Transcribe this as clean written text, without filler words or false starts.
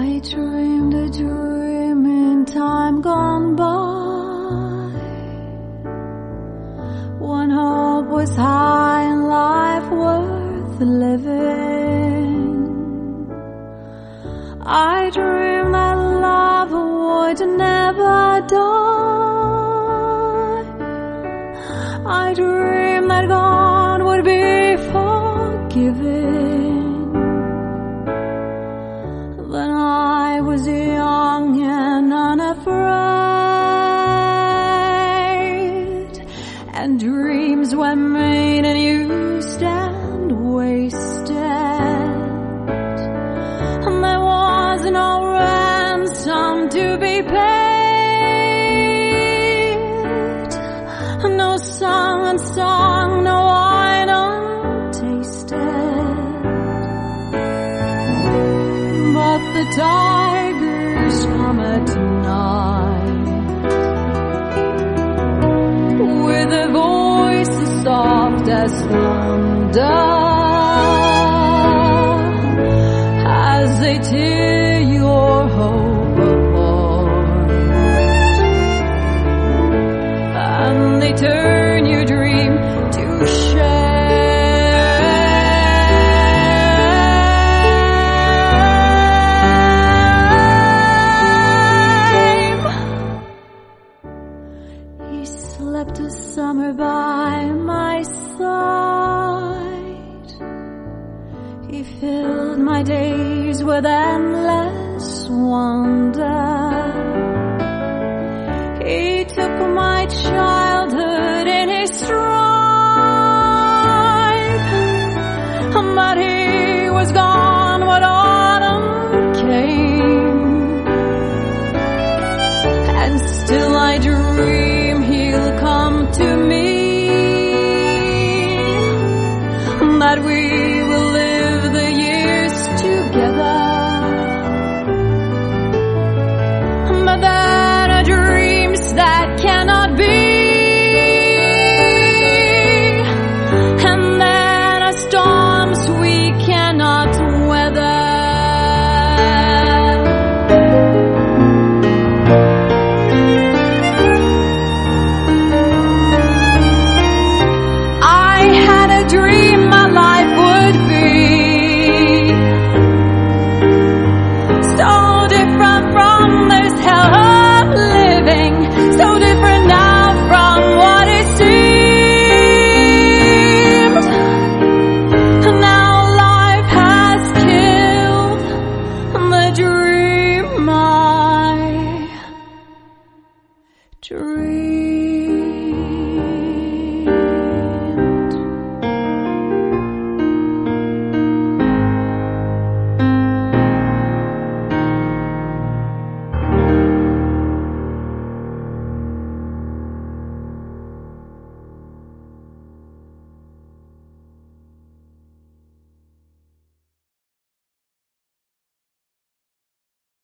I dreamed a dream in time gone by, when hope was high and life worth living. I dreamed that love would never die. I dreamed that God would be forgiving. Then I was young and unafraid, and dreams were made and used and wasted, and there was no ransom to be paid, no song unsung, no wine untasted. But the tigers come at night, with a voice as soft as thunder, as they tear